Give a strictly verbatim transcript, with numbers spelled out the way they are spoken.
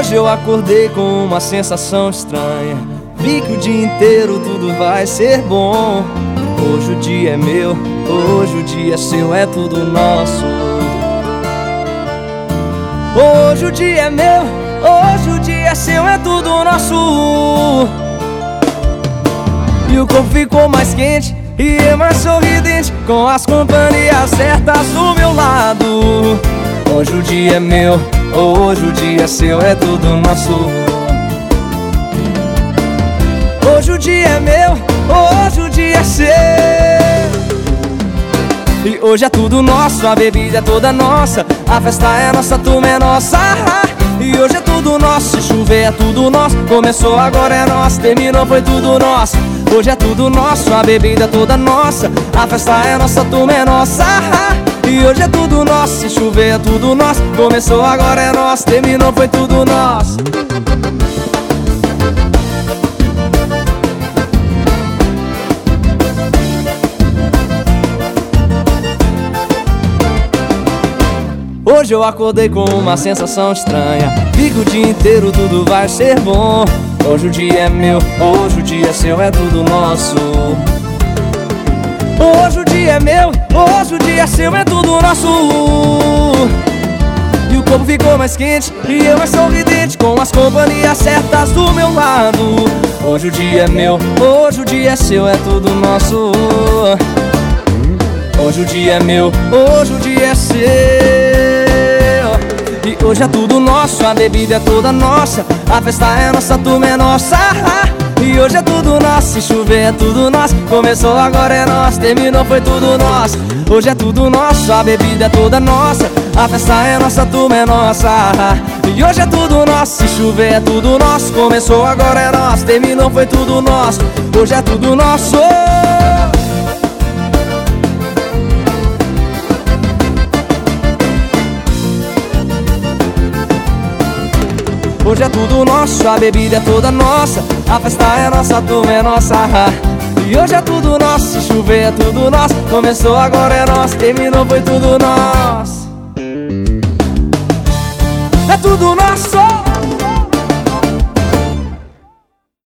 Hoje eu acordei com uma sensação estranha. Vi que o dia inteiro tudo vai ser bom. Hoje o dia é meu, hoje o dia é seu, é tudo nosso. Hoje o dia é meu, hoje o dia é seu, é tudo nosso. E o corpo ficou mais quente e eu mais sorridente, com as companhias certas do meu lado. Hoje o dia é meu, hoje o dia é seu, é tudo nosso. Hoje o dia é meu, hoje o dia é seu. E hoje é tudo nosso, a bebida é toda nossa, a festa é nossa, a turma é nossa. E hoje é tudo nosso, se chover é tudo nosso. Começou agora é nosso, terminou foi tudo nosso. Hoje é tudo nosso, a bebida é toda nossa, a festa é nossa, a turma é nossa. E hoje é tudo nosso, se chover é tudo nosso. Começou agora é nosso, terminou foi tudo nosso. Hoje eu acordei com uma sensação estranha. Vi que o dia inteiro tudo vai ser bom. Hoje o dia é meu, hoje o dia é seu, é tudo nosso. Hoje o dia é meu, hoje o dia é seu, é tudo nosso. E o corpo ficou mais quente e eu mais sorridente, com as companhias certas do meu lado. Hoje o dia é meu, hoje o dia é seu, é tudo nosso. Hoje o dia é meu, hoje o dia é seu. E hoje é tudo nosso, a bebida é toda nossa, a festa é nossa, a turma é nossa. E hoje é tudo nosso, se chover é tudo nosso. Começou agora é nosso, terminou foi tudo nosso. Hoje é tudo nosso, a bebida é toda nossa, a festa é nossa, a turma é nossa. E hoje é tudo nosso, se chover é tudo nosso. Começou agora é nosso, terminou foi tudo nosso. Hoje é tudo nosso. Hoje é tudo nosso, a bebida é toda nossa, a festa é nossa, a turma é nossa. E hoje é tudo nosso, se chover é tudo nosso. Começou agora é nosso, terminou foi tudo nosso. É tudo nosso.